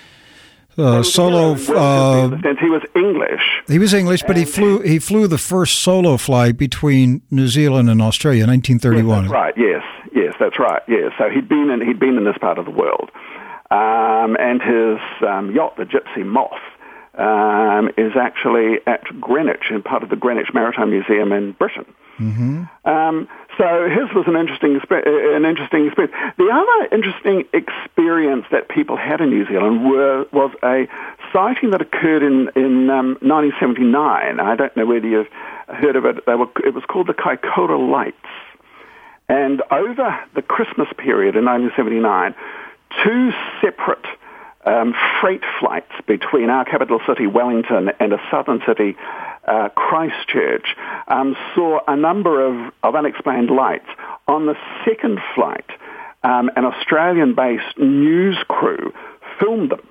uh, solo... Uh, he was English. He was English, but he flew he flew the first solo flight between New Zealand and Australia in nineteen thirty-one. Yes, that's right, yes, yes, that's right, yes. So he'd been in, he'd been in this part of the world. Um, and his um, yacht, the Gypsy Moth, um, is actually at Greenwich, in part of the Greenwich Maritime Museum in Britain. Mm-hmm. Um, so his was an interesting, an interesting experience. The other interesting experience that people had in New Zealand were, was a sighting that occurred in in um, nineteen seventy-nine. I don't know whether you've heard of it. They were, it was called the Kaikoura Lights. And over the Christmas period in nineteen seventy-nine, two separate um, freight flights between our capital city, Wellington, and a southern city, uh, Christchurch, um, saw a number of, of unexplained lights. On the second flight, um, an Australian-based news crew filmed them.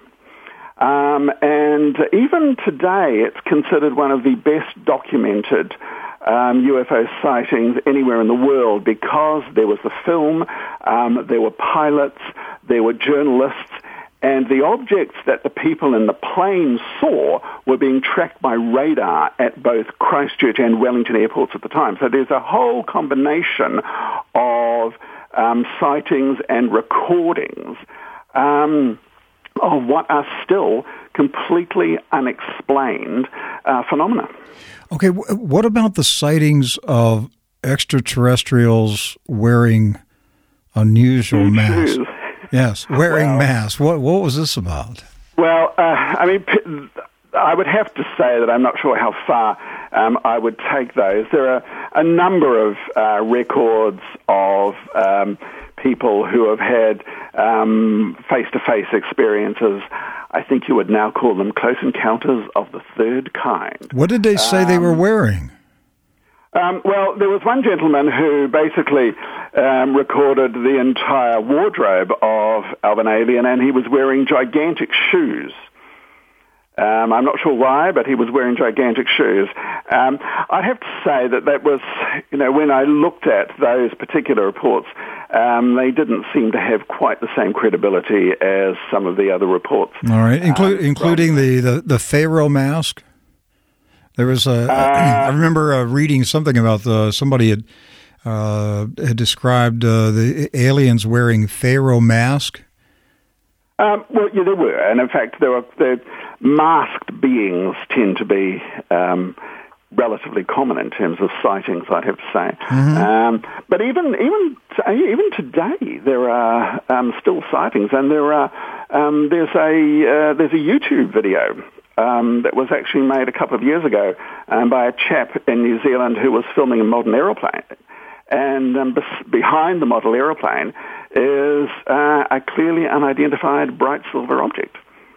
Um, and even today, it's considered one of the best documented um, U F O sightings anywhere in the world because there was the film, um, there were pilots, there were journalists, and the objects that the people in the plane saw were being tracked by radar at both Christchurch and Wellington airports at the time. So there's a whole combination of um, sightings and recordings um, of what are still completely unexplained uh, phenomena. Okay, w- what about the sightings of extraterrestrials wearing unusual masks? Shoes. Yes, wearing well, masks. What what was this about? Well, uh, I mean, I would have to say that I'm not sure how far um, I would take those. There are a number of uh, records of um, people who have had um, face-to-face experiences. I think you would now call them close encounters of the third kind. What did they say um, they were wearing? Um, well, there was one gentleman who basically um, recorded the entire wardrobe of, of an alien, and he was wearing gigantic shoes. Um, I'm not sure why, but he was wearing gigantic shoes. Um, I'd have to say that that was, you know, when I looked at those particular reports, um, they didn't seem to have quite the same credibility as some of the other reports. All right, Inclu- um, including the, the, the Pharaoh mask? There was a. Uh, I remember uh, reading something about the, somebody had uh, had described uh, the aliens wearing Pharaoh mask. Um, well, yeah, there were, and in fact, there were the masked beings tend to be um, relatively common in terms of sightings, I'd have to say. Mm-hmm. Um, but even even even today, there are um, still sightings, and there are um, there's a uh, there's a YouTube video um, that was actually made a couple of years ago um, by a chap in New Zealand who was filming a modern aeroplane. And um, bes- behind the model aeroplane is uh, a clearly unidentified bright silver object.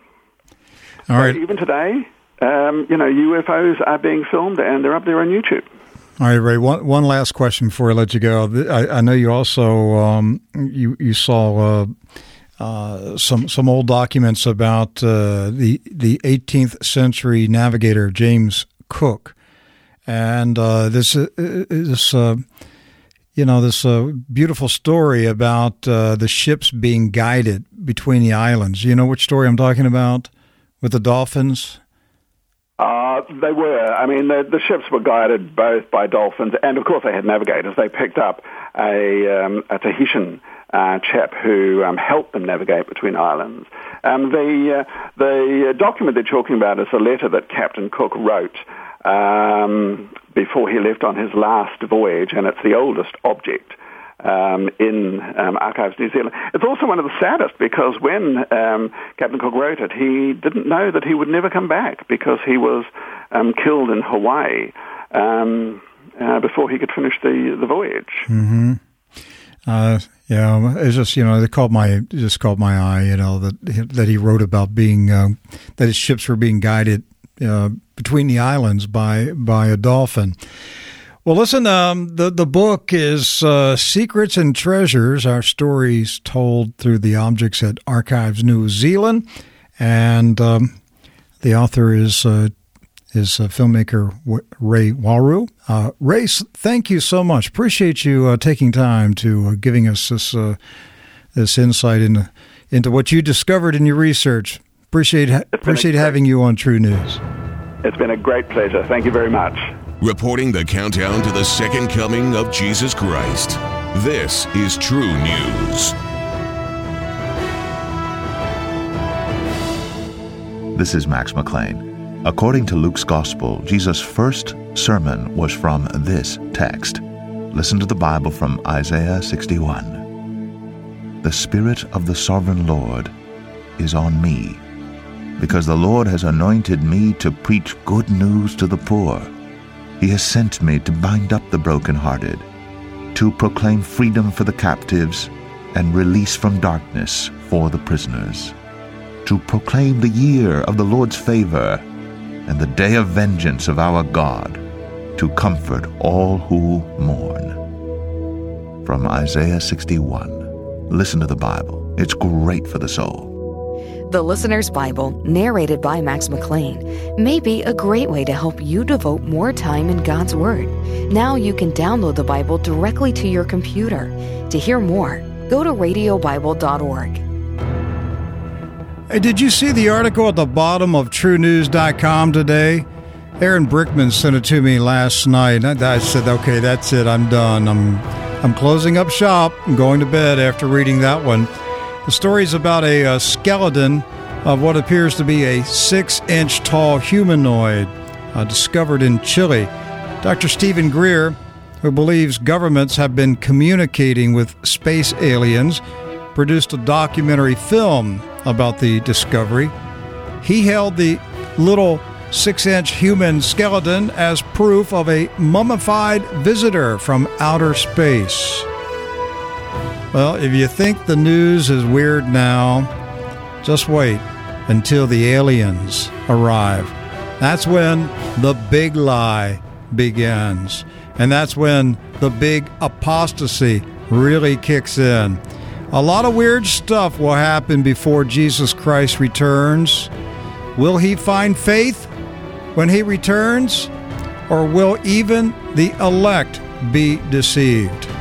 All right. So even today, um, you know, U F Os are being filmed and they're up there on YouTube. All right, Ray. One one last question before I let you go. I, I know you also um, you you saw uh, uh, some some old documents about uh, the the eighteenth century navigator James Cook, and uh, this uh, this uh, you know this uh, beautiful story about uh, the ships being guided between the islands. You know which story I'm talking about with the dolphins? Uh, they were. I mean, the, the ships were guided both by dolphins, and of course they had navigators. They picked up a, um, a Tahitian uh, chap who um, helped them navigate between islands. Um, the uh, the document they're talking about is a letter that Captain Cook wrote um, before he left on his last voyage, and it's the oldest object Um, in um, Archives New Zealand. It's also one of the saddest because when um, Captain Cook wrote it, he didn't know that he would never come back because he was um, killed in Hawaii um, uh, before he could finish the, the voyage. Mm-hmm. Uh, yeah, it's just, you know, they called my, it just caught my eye, you know, that that he wrote about being, um, that his ships were being guided uh, between the islands by by a dolphin. Well, listen, um, the, the book is uh, Secrets and Treasures, Our Stories Told Through the Objects at Archives New Zealand. And um, the author is uh, is uh, filmmaker Ray Waru. Uh, Ray, thank you so much. Appreciate you uh, taking time to uh, giving us this uh, this insight into, into what you discovered in your research. Appreciate, appreciate having you on True News. It's been a great pleasure. Thank you very much. Reporting the countdown to the second coming of Jesus Christ. This is True News. This is Max McLean. According to Luke's Gospel, Jesus' first sermon was from this text. Listen to the Bible from Isaiah sixty-one. The Spirit of the Sovereign Lord is on me, because the Lord has anointed me to preach good news to the poor. He has sent me to bind up the brokenhearted, to proclaim freedom for the captives and release from darkness for the prisoners, to proclaim the year of the Lord's favor and the day of vengeance of our God, to comfort all who mourn. From Isaiah sixty-one. Listen to the Bible. It's great for the soul. The Listener's Bible, narrated by Max McLean, may be a great way to help you devote more time in God's Word. Now you can download the Bible directly to your computer. To hear more, go to radio bible dot org. Hey, did you see the article at the bottom of true news dot com today? Aaron Brickman sent it to me last night. I said, okay, that's it. I'm done. I'm I'm closing up shop. I'm going to bed after reading that one. The story is about a, a skeleton of what appears to be a six-inch tall humanoid uh, discovered in Chile. Doctor Stephen Greer, who believes governments have been communicating with space aliens, produced a documentary film about the discovery. He held the little six-inch human skeleton as proof of a mummified visitor from outer space. Well, if you think the news is weird now, just wait until the aliens arrive. That's when the big lie begins. And that's when the big apostasy really kicks in. A lot of weird stuff will happen before Jesus Christ returns. Will he find faith when he returns? Or will even the elect be deceived?